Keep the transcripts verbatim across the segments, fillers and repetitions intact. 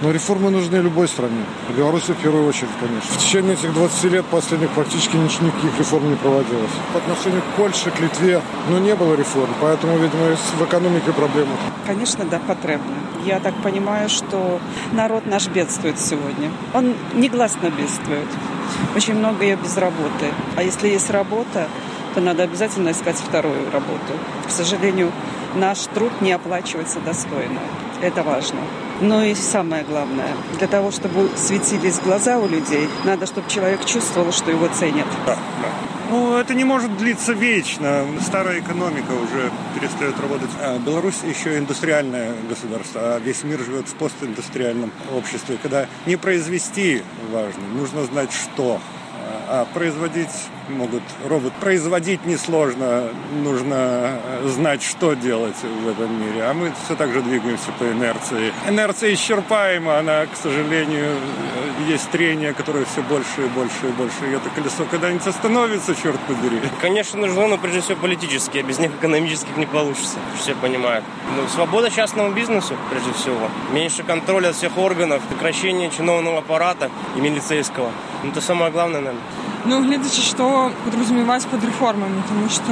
Но реформы нужны любой стране. Беларуси в первую очередь, конечно. В течение этих двадцати лет последних практически никаких реформ не проводилось. По отношению к Польше, к Литве, ну, не было реформ. Поэтому, видимо, в экономике проблемы. Конечно, да, потребно. Я так понимаю, что народ наш бедствует сегодня. Он негласно бедствует. Очень многое без работы. А если есть работа, то надо обязательно искать вторую работу. К сожалению, наш труд не оплачивается достойно. Это важно. Но и самое главное, для того, чтобы светились глаза у людей, надо, чтобы человек чувствовал, что его ценят. Да, да. Ну, это не может длиться вечно. Старая экономика уже перестает работать. А Беларусь еще индустриальное государство, а весь мир живет в постиндустриальном обществе, когда не произвести важно, нужно знать, что. А производить могут робот. Производить несложно, нужно знать, что делать в этом мире. А мы все так же двигаемся по инерции. Инерция исчерпаема, она, к сожалению, есть трение, которое все больше и больше и больше. И это колесо когда-нибудь остановится, черт побери. Конечно, нужно, но прежде всего политические, а без них экономических не получится, все понимают. Ну, свобода частному бизнесу, прежде всего. Меньше контроля всех органов, сокращение чиновного аппарата и милицейского. Ну, это самое главное, наверное. Ну, глядячи, що підрозумівається під реформами, тому що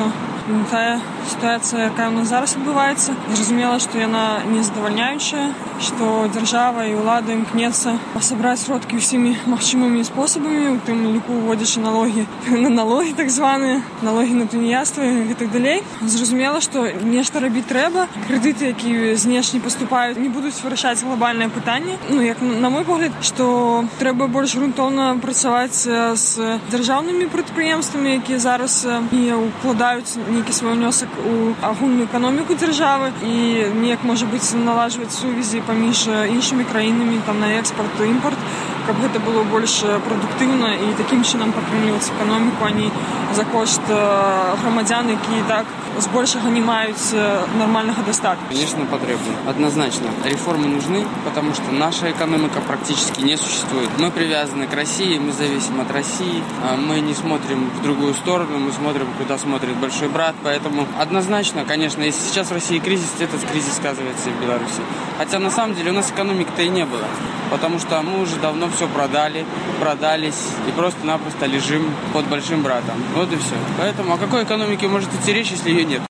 та ситуація, яка у нас зараз відбувається, зрозуміло, що вона не задовольняюча, що держава і влада імкнеться собрати сродки всіми можливими способами, у тим ліку вводячи налоги, налоги так звані, налоги на тунеядство і так далі. Зрозуміло, що нешта робити треба, кредити, які знешні поступають, не будуть вирішати глобальне питання. Ну, як на мій погляд, що треба більш ґрунтовно працювати з державними підприємствами, які зараз і вкладають некий свій внесок у агульну економіку держави і ніяк, може бути, наладжувати сувязі поміж іншими країнами там, на експорт і імпорт, щоб це було більш продуктивно і таким чином підтримувати економіку, а не за кошт громадян, які і так збільшого не мають нормального достатку. Конечно, потребно. Однозначно. Реформы нужны, потому что наша экономика практически не существует. Мы привязаны к России, мы зависим от России, мы не смотрим в другую сторону, мы смотрим, куда смотрит большой брат, поэтому однозначно, конечно, если сейчас в России кризис, этот кризис сказывается и в Беларуси. Хотя на самом деле у нас экономики-то и не было, потому что мы уже давно все продали, продались и просто-напросто лежим под большим братом. Вот и все. Поэтому о какой экономике может идти речь, если ее нет?